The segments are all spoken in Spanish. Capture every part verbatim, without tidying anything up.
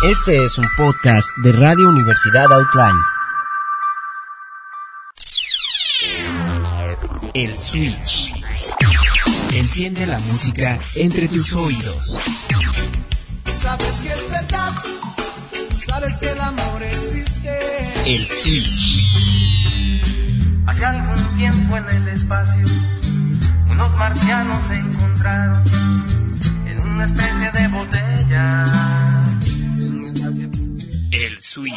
Este es un podcast de Radio Universidad Outline. El Switch. Enciende la música entre tus oídos. Sabes que es verdad, sabes que el amor existe. El Switch. Hace algún tiempo en el espacio, unos marcianos se encontraron en una especie de botella. El Switch.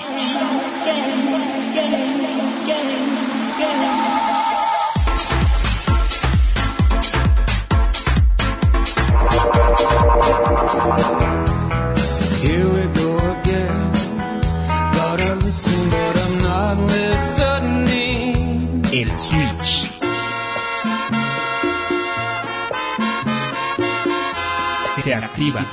Here we go again. Gotta listen, but I'm not listening. El Switch. Se activa.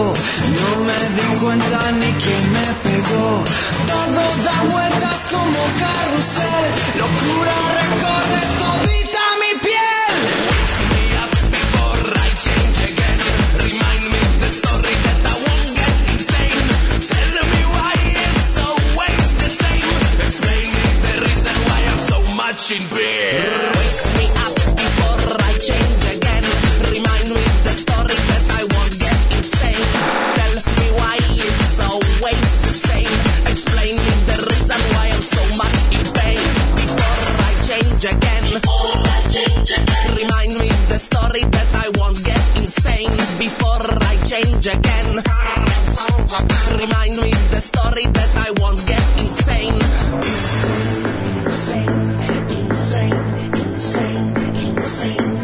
llegó, no me di cuenta ni quién me pegó. Todo da vueltas como carrusel, locura recorre todita mi piel. Wake me up before I change again, remind me the story that I won't get insane. Tell me why it's always the same, explain me the reason why I'm so much in pain. Wake me up before I change again, remind me the story that I won't get insane. Tell me why it's always the same, explain me the reason why I'm so much in pain. Before I change again, remind me the story that I won't get insane. Before I change again, remind me the story that I won't get insane. Insane, insane, insane, insane.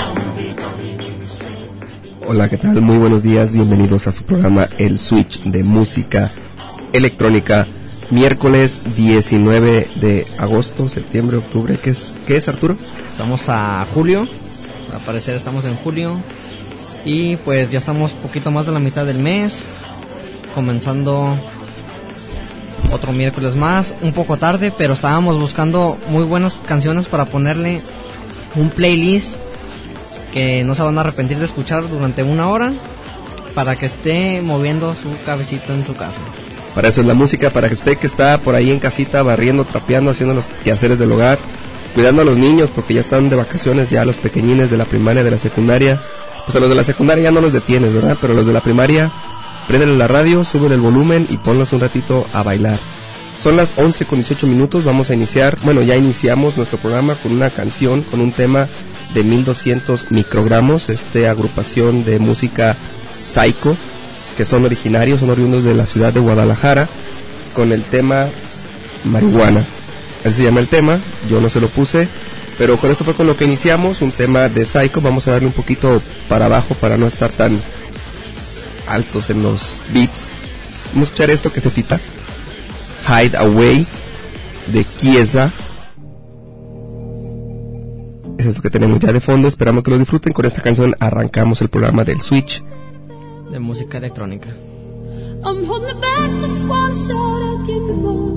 Hola, ¿qué tal? Muy buenos días, bienvenidos a su programa El Switch de música electrónica. Miércoles diecinueve de agosto, septiembre, octubre. ¿Qué es, qué es Arturo? Estamos a julio, al parecer estamos en julio. Y pues ya estamos poquito más de la mitad del mes, comenzando otro miércoles más, un poco tarde, pero estábamos buscando muy buenas canciones para ponerle un playlist que no se van a arrepentir de escuchar durante una hora, para que esté moviendo su cabecita en su casa. Para eso es la música, para que usted que está por ahí en casita, barriendo, trapeando, haciendo los quehaceres del hogar, cuidando a los niños, porque ya están de vacaciones ya los pequeñines de la primaria, de la secundaria. Pues a los de la secundaria ya no los detienes, ¿verdad? Pero los de la primaria, préndele la radio, suben el volumen y ponlos un ratito a bailar. Son las once con dieciocho minutos, vamos a iniciar, bueno, ya iniciamos nuestro programa con una canción, con un tema de mil doscientos microgramos, esta agrupación de música Psycho, que son originarios, son oriundos de la ciudad de Guadalajara, con el tema Marihuana. Así se llama el tema, yo no se lo puse, pero con esto fue con lo que iniciamos, un tema de Psycho. Vamos a darle un poquito para abajo para no estar tan altos en los beats. Vamos a escuchar esto que se titula Hide Away de Chiesa. Es eso que tenemos ya de fondo, esperamos que lo disfruten. Con esta canción arrancamos el programa del Switch de música electrónica. I'm holding it back, just one shot, give me more.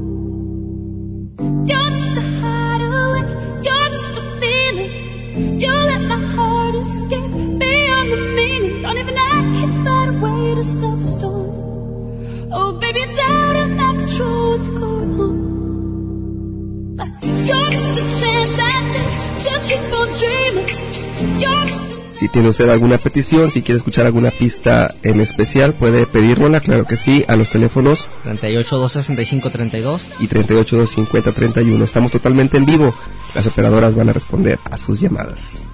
You're just a hideaway, you're just a feeling. You let my heart escape beyond the meaning. Don't even I can find a way to stop the storm. Oh baby, it's out of my control, what's going on? But you're just a chance I take to keep on dreaming. You're just a Si tiene usted alguna petición, si quiere escuchar alguna pista en especial, puede pedírnosla, claro que sí, a los teléfonos treinta y ocho, dos sesenta y cinco, treinta y dos y treinta y ocho, dos cincuenta, treinta y uno. Estamos totalmente en vivo, las operadoras van a responder a sus llamadas.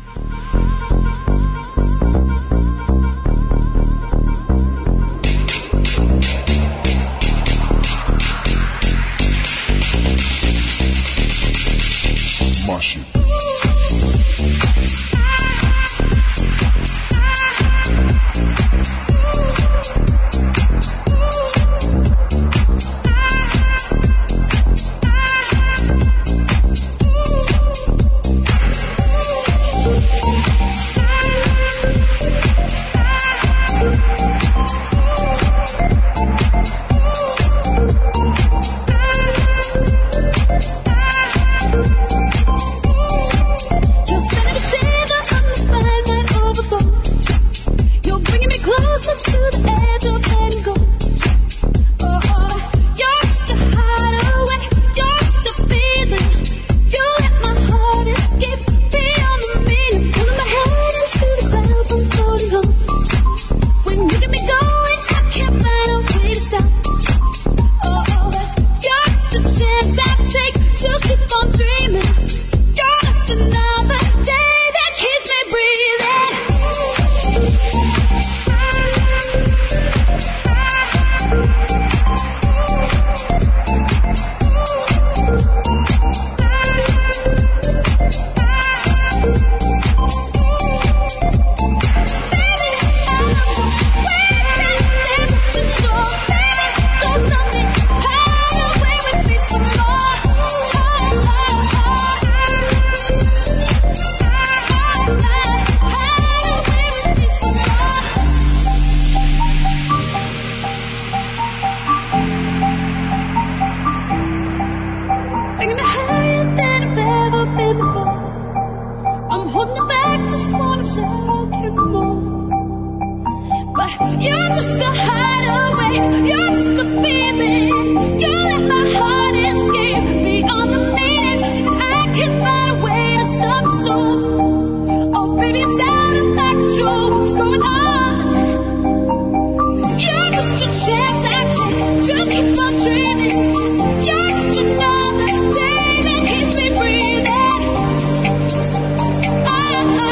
You're just a hideaway. You're just a feeling. You let my heart escape beyond the meaning. I can't find a way to stop the storm. Oh, baby, it's out of my control. What's going on? You're just a chance I take to keep on dreaming. You're just another day that keeps me breathing. Oh, oh, oh,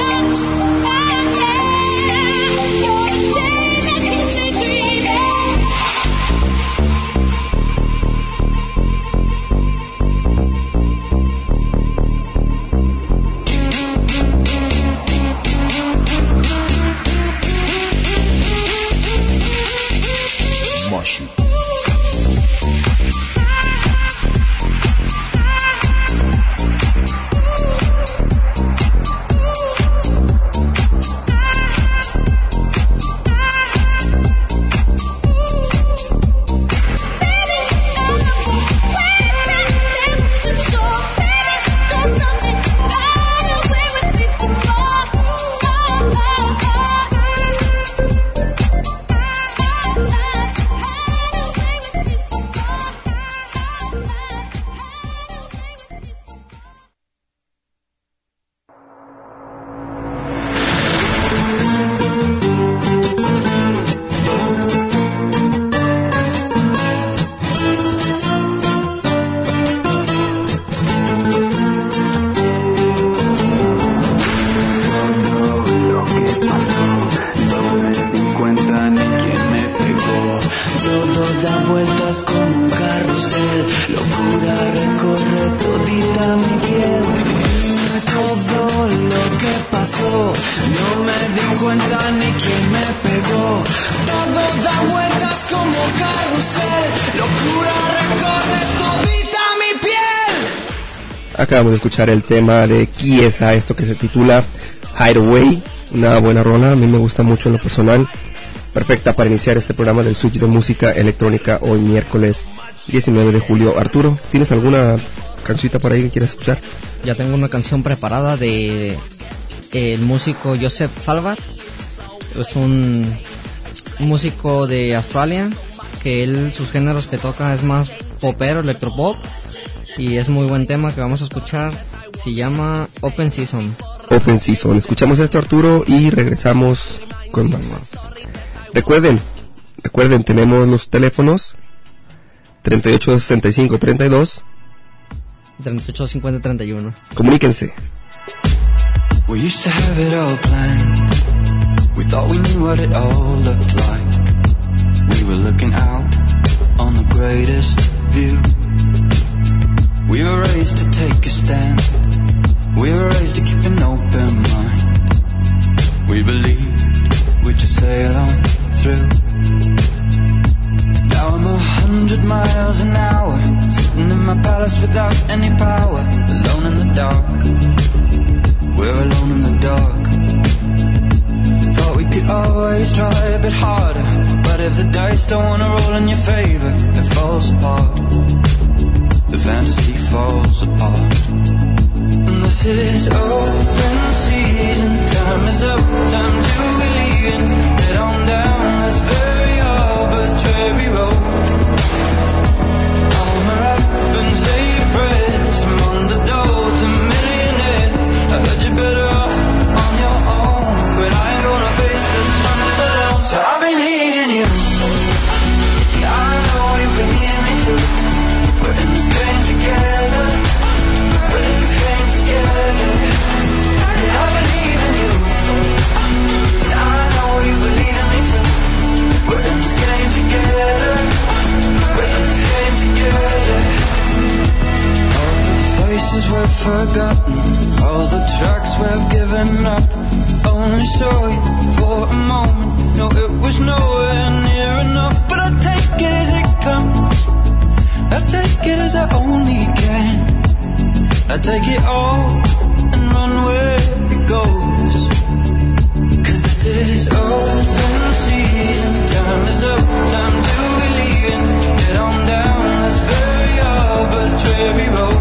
yeah. You're the day that keeps me dreaming. Acabamos de escuchar el tema de Kiesa, esto que se titula Hideaway, una buena rola, a mí me gusta mucho en lo personal, perfecta para iniciar este programa del Switch de música electrónica hoy miércoles diecinueve de julio. Arturo, ¿tienes alguna cancioncita por ahí que quieras escuchar? Ya tengo una canción preparada de eh, el músico Joseph Salvat, es un músico de Australia, que él, sus géneros que toca es más popero, electropop, y es muy buen tema que vamos a escuchar, se llama Open Season. Open Season, escuchamos esto, Arturo, y regresamos con más. Recuerden, recuerden, tenemos los teléfonos treinta y ocho sesenta y cinco treinta y dos, treinta y ocho cincuenta treinta y uno. Comuníquense. We used to have it all planned. We thought we knew what it all looked like. We were looking out on the greatest view. We were raised to take a stand. We were raised to keep an open mind. We believed we'd just sail on through. Now I'm a hundred miles an hour, sitting in my palace without any power, alone in the dark. We're alone in the dark. Thought we could always try a bit harder, but if the dice don't wanna roll in your favor, it falls apart. The fantasy falls apart. And this is open season. Time is up, time to believe in. Head on down this very arbitrary road. Armor up and say your prayers, from underdog to millionaires. I heard you better off on your own, but I ain't gonna face this alone. So I've been needing you, and I know you've been needing me too. We're in this game together. We're in this game together. And I believe in you, and I know you believe in me too. We're in this game together. We're in this game together. All the faces we've forgotten, all the tracks we've given up. Only saw you for a moment. No, it was nowhere near enough, but I take it as it comes. I take it as I only can. I take it all and run where it goes. Cause this is open season. Time is up, time to believe in. Get on down this very arbitrary road.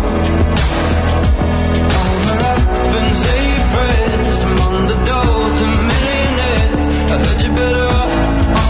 Armor up and say your prayers, from underdog to millionaires. I heard you better off on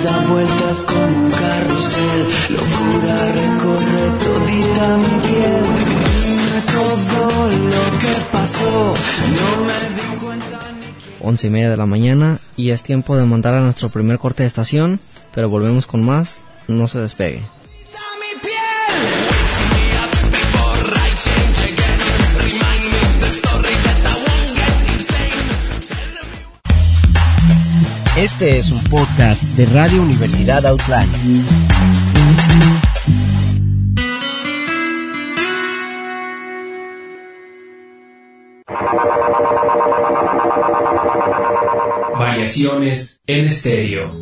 da vueltas como un carrusel, locura recorre todita mi piel. Dime todo lo que pasó, no me di cuenta ni quién. Once y media de la mañana y es tiempo de mandar a nuestro primer corte de estación, pero volvemos con más, no se despegue. Mi piel. Este es un podcast de Radio Universidad Outline. Variaciones en estéreo.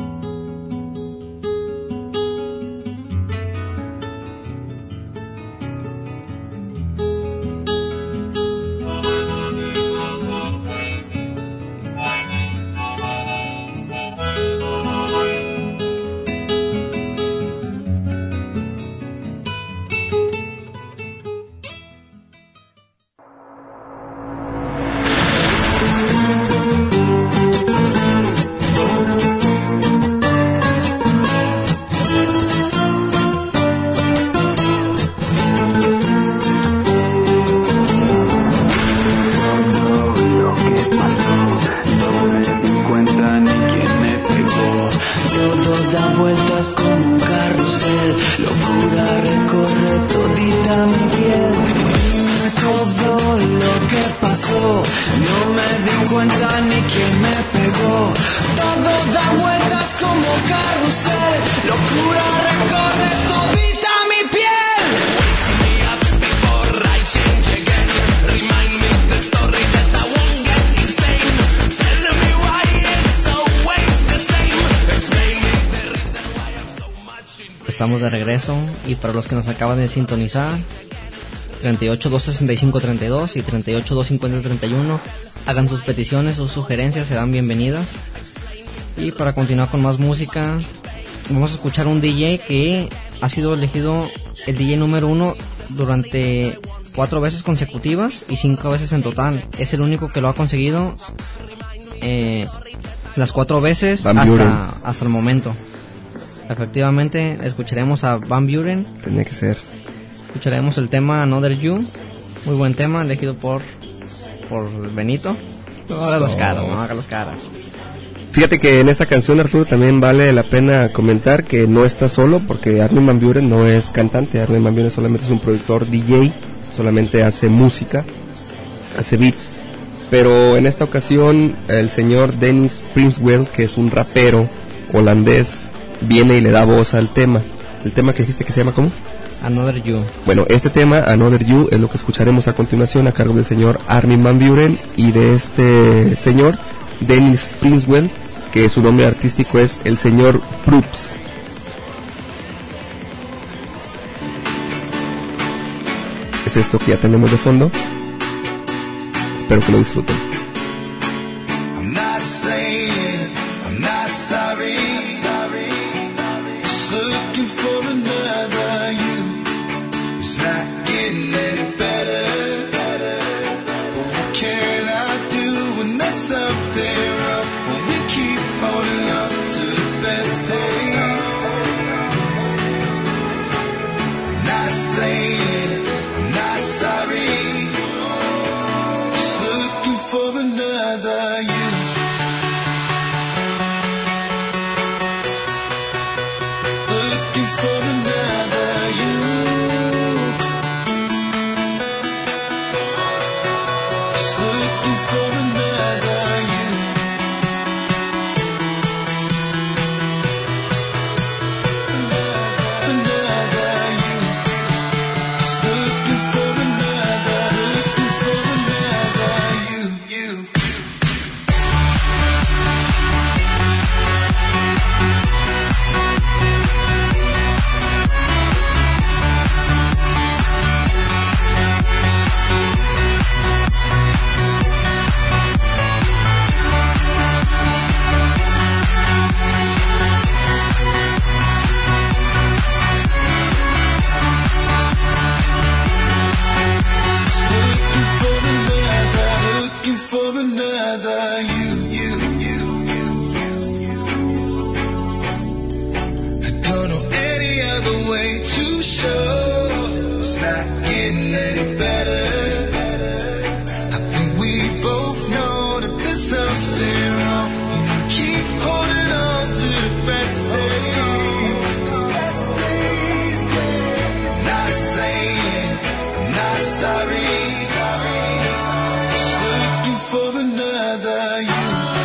Estamos de regreso y para los que nos acaban de sintonizar, treinta y ocho, dos sesenta y cinco, treinta y dos y treinta y ocho, dos cincuenta, treinta y uno, hagan sus peticiones, sus sugerencias, serán bienvenidas. Y para continuar con más música, vamos a escuchar un D J que ha sido elegido el D J número uno durante cuatro veces consecutivas y cinco veces en total. Es el único que lo ha conseguido eh, las cuatro veces hasta, hasta el momento. Efectivamente, escucharemos a Van Buren. Tenía que ser. Escucharemos el tema Another You. Muy buen tema, elegido por por Benito. No hagas las caras, no hagas las caras. Fíjate que en esta canción, Arturo, también vale la pena comentar que no está solo, porque Armin van Buuren no es cantante. Armin van Buuren solamente es un productor D J, solamente hace música, hace beats. Pero en esta ocasión, el señor Dennis Prinswell, que es un rapero holandés, viene y le da voz al tema. El tema que dijiste que se llama ¿cómo? Another You. Bueno, este tema, Another You, es lo que escucharemos a continuación a cargo del señor Armin van Buuren y de este señor Dennis Prinswell, que su nombre artístico es el señor Proops. Es esto que ya tenemos de fondo. Espero que lo disfruten. I'm not saying I'm not sorry. Just looking for another you. It's not getting any better. But what can I do when there's something wrong? When we keep holding up to the best days. I'm not saying I'm not sorry. Just looking for other way to show it's not getting any better. I think we both know that there's something wrong. Keep holding on to the best days. Not saying I'm not sorry. Just looking for another you.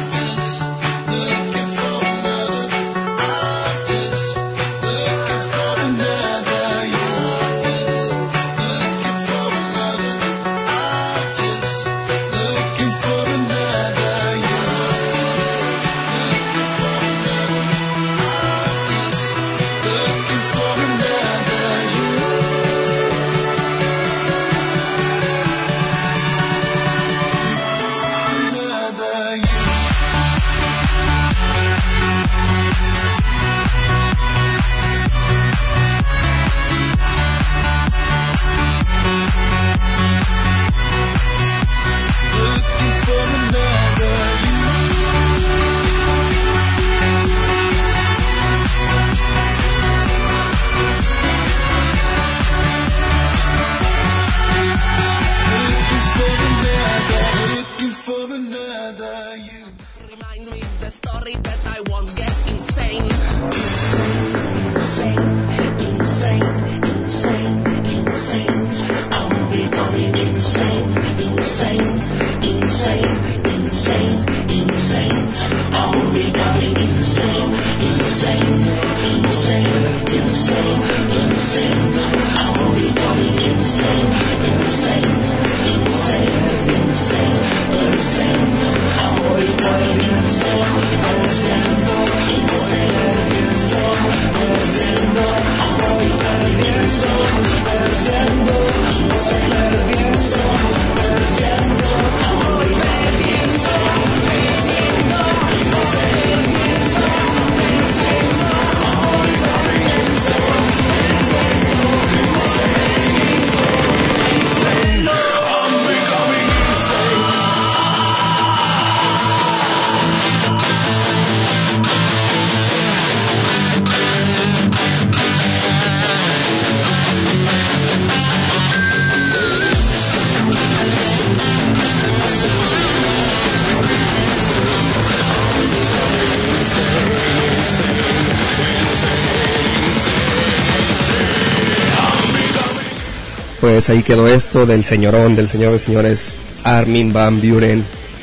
Pues ahí quedó esto del señorón, del señor de señores Armin van Buuren,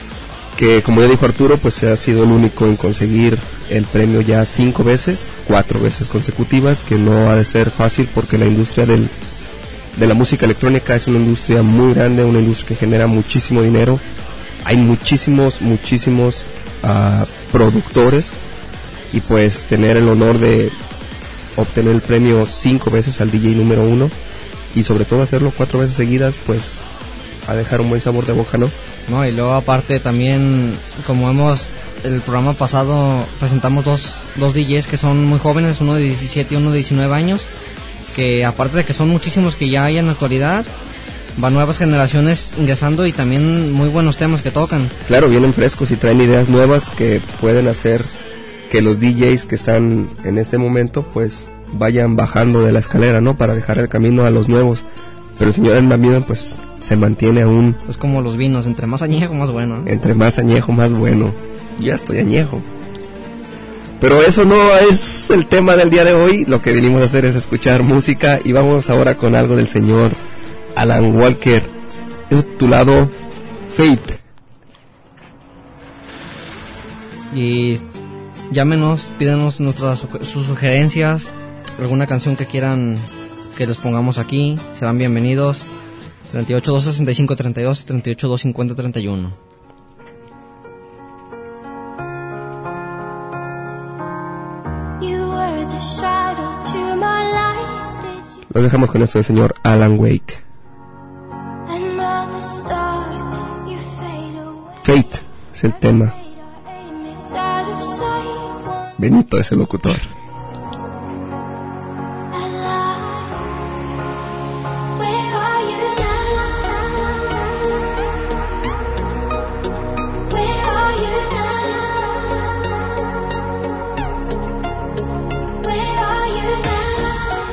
que como ya dijo Arturo, pues ha sido el único en conseguir el premio ya cinco veces, cuatro veces consecutivas, que no ha de ser fácil porque la industria del, de la música electrónica es una industria muy grande, una industria que genera muchísimo dinero. Hay muchísimos, muchísimos uh, productores, y pues tener el honor de obtener el premio cinco veces al D J número uno, y sobre todo hacerlo cuatro veces seguidas, pues a dejar un buen sabor de boca, ¿no? No, y luego aparte también, como hemos, el programa pasado presentamos dos, dos D Js que son muy jóvenes, uno de diecisiete y uno de diecinueve años, que aparte de que son muchísimos que ya hay en la actualidad, van nuevas generaciones ingresando y también muy buenos temas que tocan. Claro, vienen frescos y traen ideas nuevas que pueden hacer que los D Js que están en este momento pues vayan bajando de la escalera, ¿no? Para dejar el camino a los nuevos. Pero el señor Armin pues se mantiene aún. Es como los vinos, entre más añejo más bueno, ¿no? Entre más añejo más bueno. Ya estoy añejo. Pero eso no es el tema del día de hoy. Lo que venimos a hacer es escuchar música, y vamos ahora con algo del señor Alan Walker, titulado Fate. Y llámenos, pídenos nuestras sus sugerencias, alguna canción que quieran que les pongamos aquí, serán bienvenidos. treinta y ocho, dos sesenta y cinco, treinta y dos, treinta y ocho, dos cincuenta, treinta y uno. Los dejamos con esto del señor Alan Wake. Fate es el tema. Benito es el locutor. Where are you now?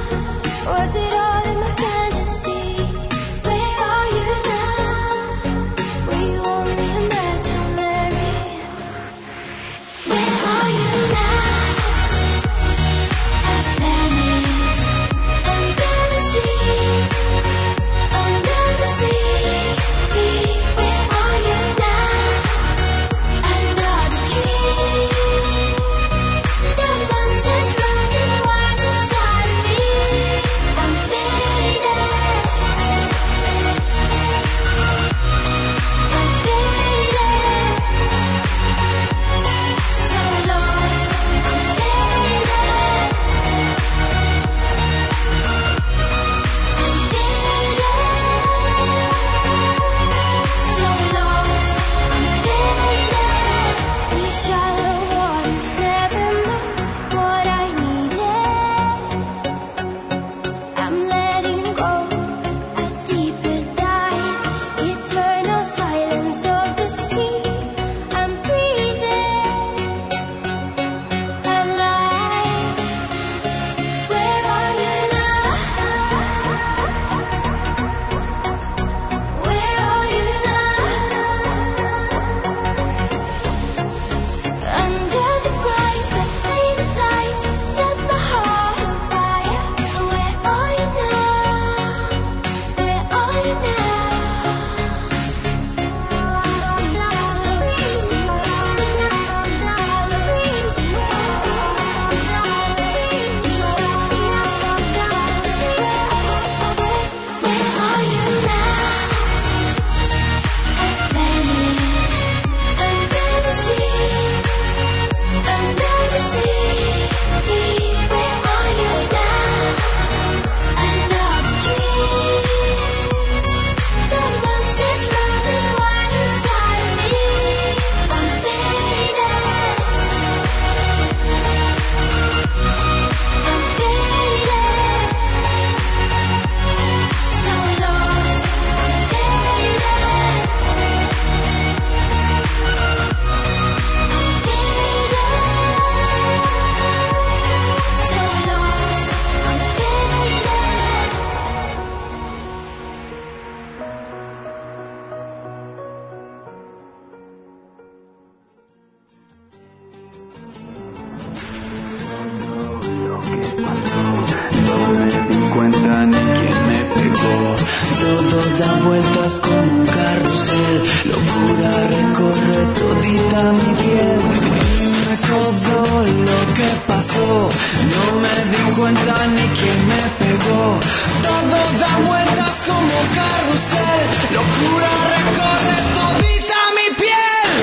No me di cuenta ni quién me pegó. Todo da vueltas como un carrusel. Locura recorre todita mi piel. Dime todo lo que pasó. No me di cuenta ni quién me pegó. Todo da vueltas como un carrusel. Locura recorre todita mi piel.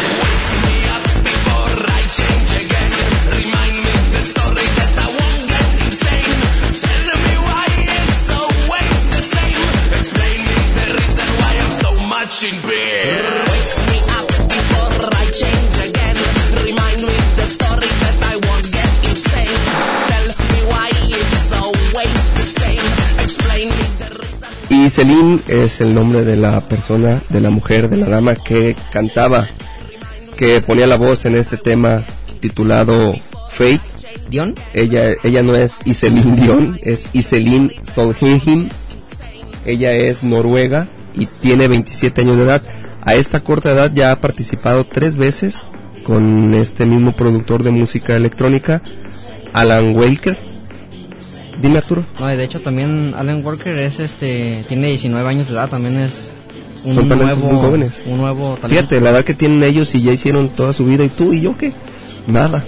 In bed. Wake me up before I change again. Remind me the story that I won't get insane. Tell me why it's always the same. Explain me the reason. Y Celine es el nombre de la persona, de la mujer, de la dama que cantaba, que ponía la voz en este tema titulado Fate. ¿Dion? Ella, ella no es Iselin Dion, es Iselin Solheim. Ella es noruega y tiene veintisiete años de edad. A esta corta edad ya ha participado tres veces con este mismo productor de música electrónica, Alan Walker. Dime, Arturo. No, y de hecho también Alan Walker es este tiene diecinueve años de edad, también es un Son talentos nuevo muy jóvenes. un nuevo talento. Fíjate, la edad que tienen ellos y ya hicieron toda su vida, y tú y yo qué? Nada.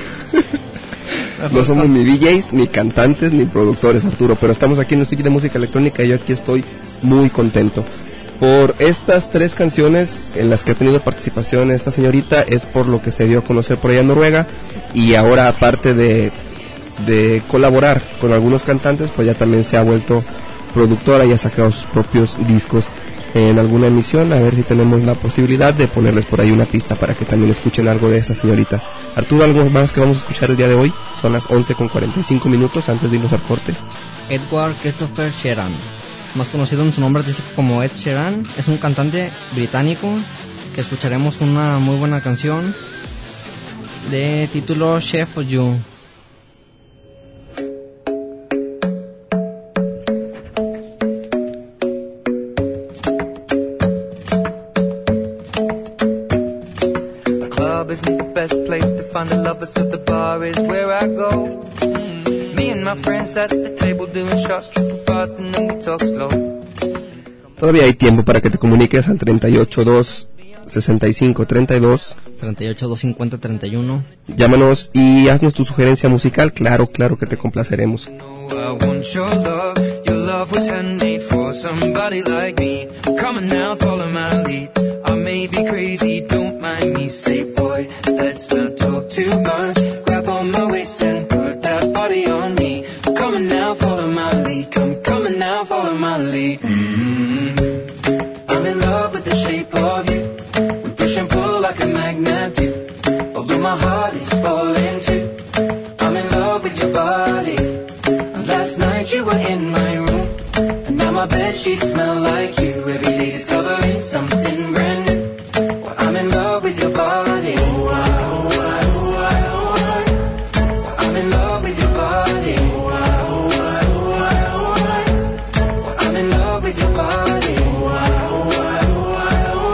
No somos ni D Js, ni cantantes, ni productores, Arturo, pero estamos aquí en el estudio de música electrónica y yo aquí estoy muy contento. Por estas tres canciones en las que ha tenido participación esta señorita, es por lo que se dio a conocer por allá en Noruega, y ahora, aparte de, de colaborar con algunos cantantes, pues ya también se ha vuelto productora y ha sacado sus propios discos en alguna emisión. A ver si tenemos la posibilidad de ponerles por ahí una pista para que también escuchen algo de esta señorita. Arturo, ¿algo más que vamos a escuchar el día de hoy? Son las once con cuarenta y cinco minutos antes de irnos al corte. Edward Christopher Sheeran, más conocido en su nombre artístico como Ed Sheeran, es un cantante británico que escucharemos una muy buena canción de título Chef for You. The club isn't the best place to find the lovers, so the bar is where I go. Me and my friends at the table doing shots, tripping fast and then we talk slow. Todavía hay tiempo para que te comuniques al treinta y ocho dos sesenta y cinco treinta y dos. treinta y ocho dos cincuenta treinta y uno. Llámanos y haznos tu sugerencia musical. Claro, claro que te complaceremos. I want your love, your love was handmade for somebody like me. Come on now, follow my lead. I may be crazy, don't mind me. Say boy, let's not talk too much. Grab on my waist and put that body on me. Come on now, follow my lead. Come, come on now, follow my lead. Mm-hmm. I'm in love with the shape of you. We push and pull like a magnet do. Although my heart is falling too. I'm in love with your body. Last night you were in my room, and now my bedsheets smell like you. Every day discovering something brand new. Well, I'm in love with your body. Oh, I, oh, I, oh, I, oh, I. Well, I'm in love with your body. Oh, I, oh, I, oh, I, oh, I. Well, I'm in love with your body. Oh, I, oh, I, oh, I, oh,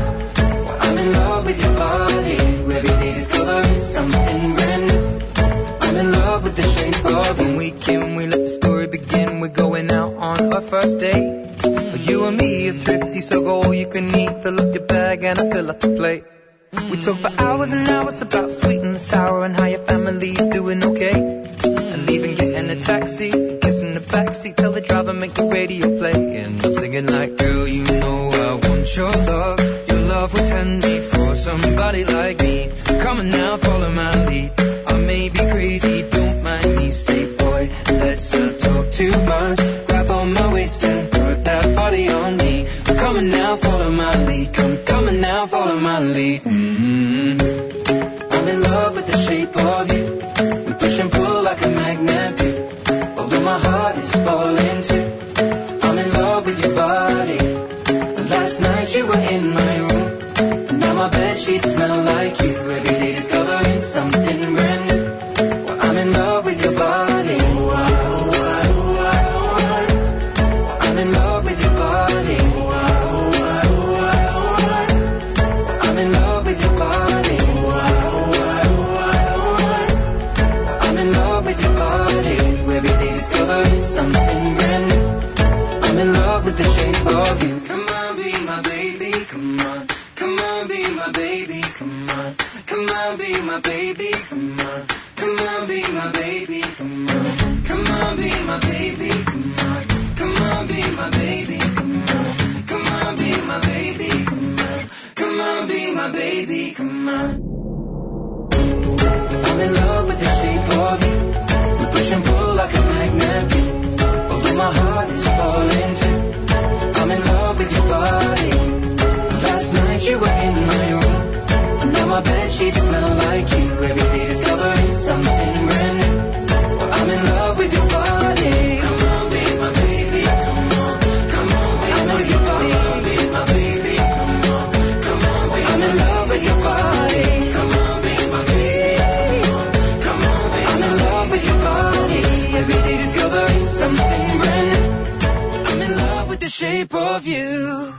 I. Well, I'm in love with your body. Every day discovering something brand new. I'm in love with the shape of when we can we let the story begin. We're going out on our first date. But you and me are thrifty, so go all you can eat. Fill up your bag and I fill up the plate. We talk for hours and hours about the sweet and the sour and how your family's doing okay. And leaving, getting a taxi, kissing the backseat, tell the driver make the radio play. And I'm singing like, girl, you know I want your love. Your love was handmade for somebody like me. Come on now, follow my lead. I may be crazy, don't mind me. Say boy, let's not talk too much. Grab on my waist and put that body on me. Come on now, follow my lead. Come, come on now, follow my lead. Mm-hmm. I'm in love with the shape of you. We push and pull like a magnet do. Although my heart is falling too. I'm in love with your body. Last night you were in my room, and now my bedsheets smell like you. Every day discovering something brand new. Well, I'm in love with your body. Oh, I, oh, I, my baby, come on. Come on, be my baby, come on. Come on, be my baby, come on. Come on, be my baby, come on. Come on, be my baby, come on. Come on, be my baby, come on. I'm in love with the shape of you. We push and pull like a magnet do. Although my heart is falling too. I'm in love with your body. Last night you were in my room. Now my bedsheets smell like you. Every day discovering something brand new. Well, I'm in love with your body. Come on, be my baby. Come on, come on, be I'm with your body. Be my baby. Come on, come on, be I'm in love with your body. Come on, be my baby. Come on, come on, be I'm in love with your body. Every day discovering something brand new. I'm in love with the shape of you.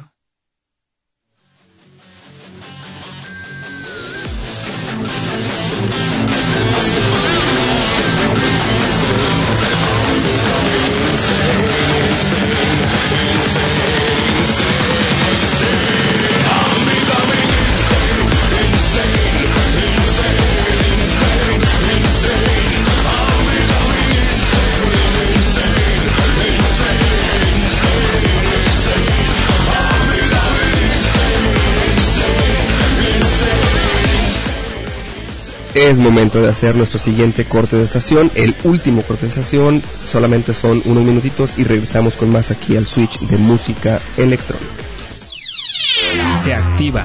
Es momento de hacer nuestro siguiente corte de estación, el último corte de estación, solamente son unos minutitos y regresamos con más aquí al Switch de música electrónica. Se activa.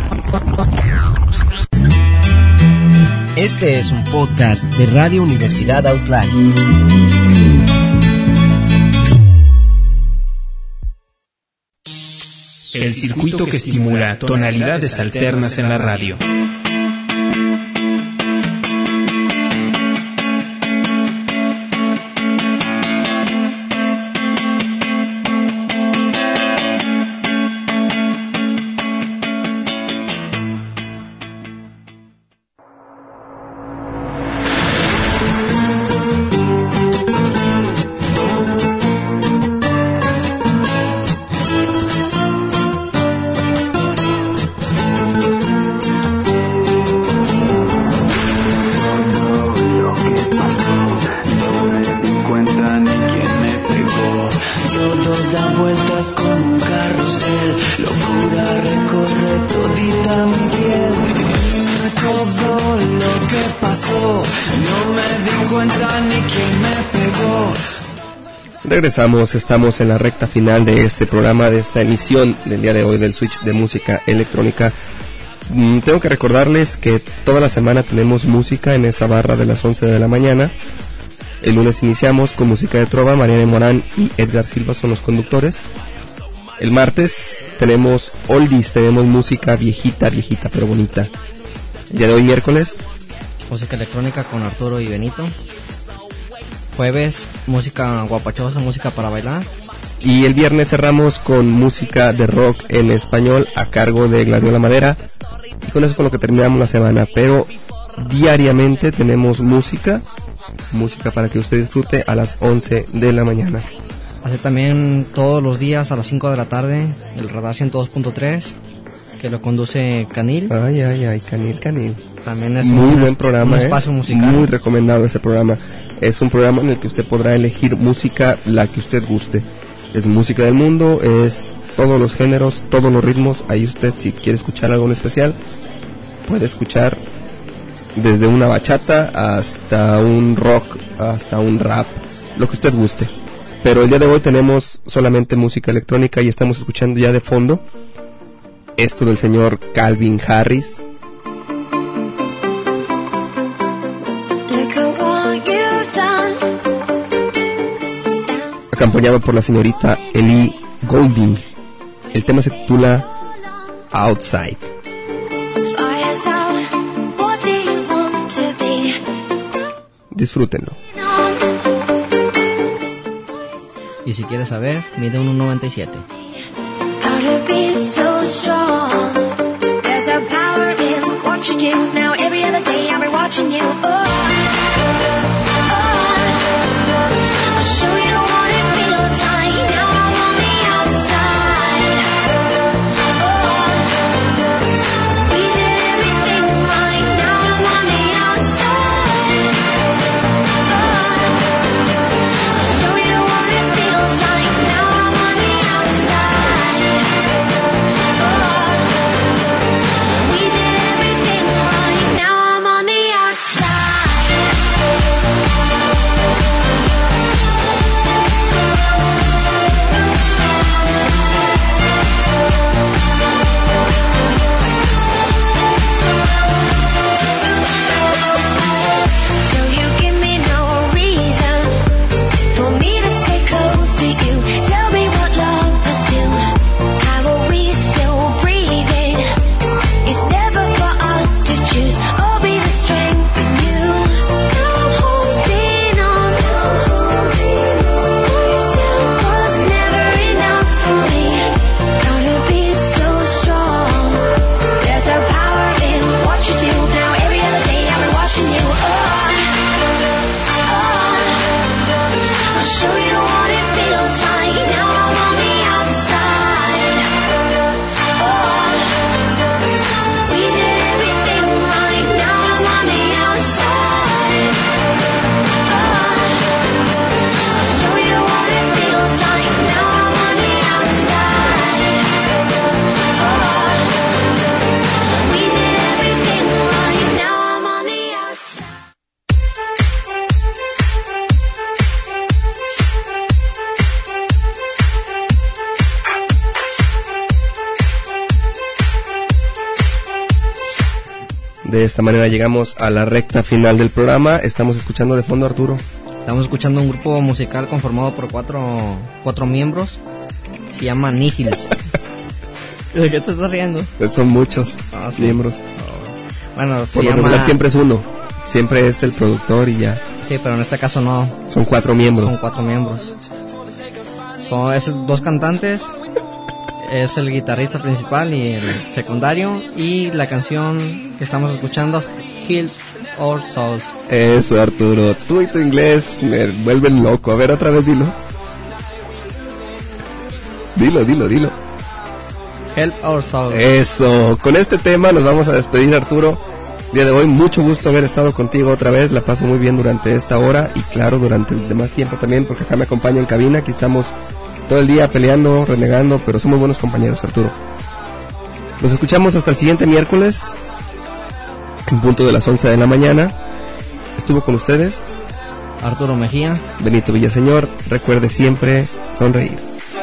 Este es un podcast de Radio Universidad Outline. El circuito que estimula tonalidades alternas en la radio. Regresamos, estamos en la recta final de este programa, de esta emisión del día de hoy del Switch de música electrónica. Mm, tengo que recordarles que toda la semana tenemos música en esta barra de las once de la mañana. El lunes iniciamos con música de trova, Mariana Morán y Edgar Silva son los conductores. El martes tenemos oldies, tenemos música viejita, viejita pero bonita. El día de hoy miércoles, música electrónica con Arturo y Benito. Jueves, música guapachosa, música para bailar. Y el viernes cerramos con música de rock en español a cargo de Gladiola Madera. Y con eso es con lo que terminamos la semana. Pero diariamente tenemos música, música para que usted disfrute a las once de la mañana. Hace también todos los días a las cinco de la tarde el Radar ciento dos punto tres, que lo conduce Canil. Ay, ay, ay, Canil, Canil. También es muy un, buen programa, un espacio eh. musical. Muy recomendado ese programa. Es un programa en el que usted podrá elegir música la que usted guste. Es música del mundo, es todos los géneros, todos los ritmos. Ahí usted, si quiere escuchar algo en especial, puede escuchar desde una bachata hasta un rock, hasta un rap, lo que usted guste. Pero el día de hoy tenemos solamente música electrónica y estamos escuchando ya de fondo esto del señor Calvin Harris, acompañado por la señorita Ellie Goulding. El tema se titula Outside. Disfrútenlo. Y si quieres saber, mide uno noventa y siete. Outside. De esta manera llegamos a la recta final del programa. Estamos escuchando de fondo, Arturo. Estamos escuchando un grupo musical conformado por cuatro, cuatro miembros. Se llama Nihils. ¿De qué te estás riendo? Pues son muchos ah, sí. miembros. Oh. Bueno, se por lo llama... regular siempre es uno. Siempre es el productor y ya. Sí, pero en este caso no. Son cuatro miembros. Son cuatro miembros. Son es dos cantantes. Es el guitarrista principal y el secundario. Y la canción que estamos escuchando, Heal Our Souls. Eso, Arturo. Tú y tu inglés me vuelven loco. A ver, otra vez dilo. Dilo, dilo, dilo. Help Our Souls. Eso. Con este tema nos vamos a despedir, Arturo. Día de hoy, mucho gusto haber estado contigo otra vez. La paso muy bien durante esta hora y claro, durante el demás tiempo también, porque acá me acompaña en cabina. Aquí estamos todo el día peleando, renegando, pero somos buenos compañeros, Arturo. Nos escuchamos hasta el siguiente miércoles, en punto de las once de la mañana. Estuvo con ustedes Arturo Mejía, Benito Villaseñor. Recuerde siempre sonreír.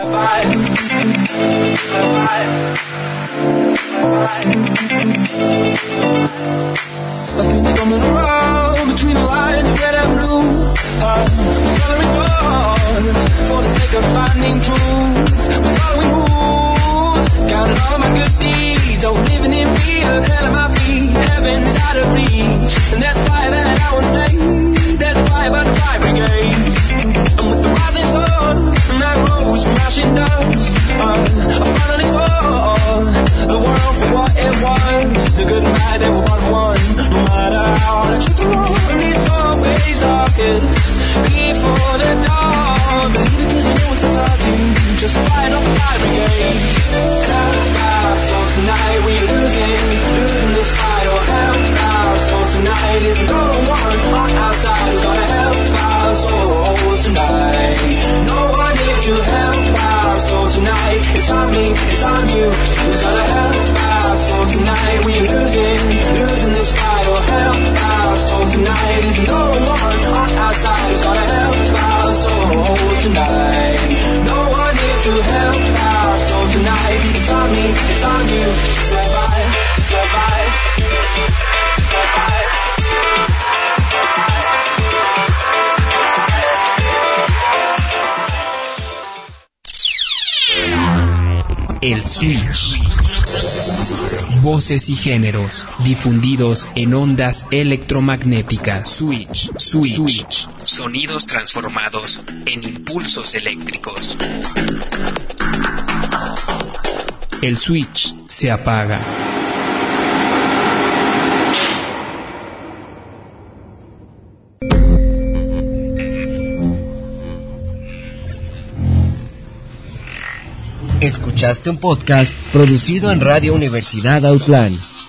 Nothing's coming around between the lines of red and blue. I'm coloring thoughts for the sake of finding truth. We're following rules, counting all of my good deeds. Oh, living in fear, hell at my feet, heaven's out of reach. And that's why that I won't stay. That's why about the fire brigade. And with the rising sun, and that rose from ashing dust, uh, I finally saw the world for what it was. The good and bad, they were part of one. No matter how hard I try to run, it's always darkest before the dawn. Believe it 'cause you know it's inside you. Just fight up the fire brigade. Help our souls tonight, we're losing, losing this fight. Oh, help our souls tonight. Isn't no one on our side who's gonna help our souls tonight. No one here to help our souls tonight. It's on me, it's on you. Who's gonna help our souls tonight? We're losing, losing this fight. Oh, help our souls tonight. Isn't no one on our side who's gonna help our souls tonight. No one here to help our souls tonight. It's on me, it's on you. Survive, survive, survive. El Switch. Voces y géneros difundidos en ondas electromagnéticas. Switch, switch, switch. Sonidos transformados en impulsos eléctricos. El switch se apaga. Escuchaste un podcast producido en Radio Universidad Outland.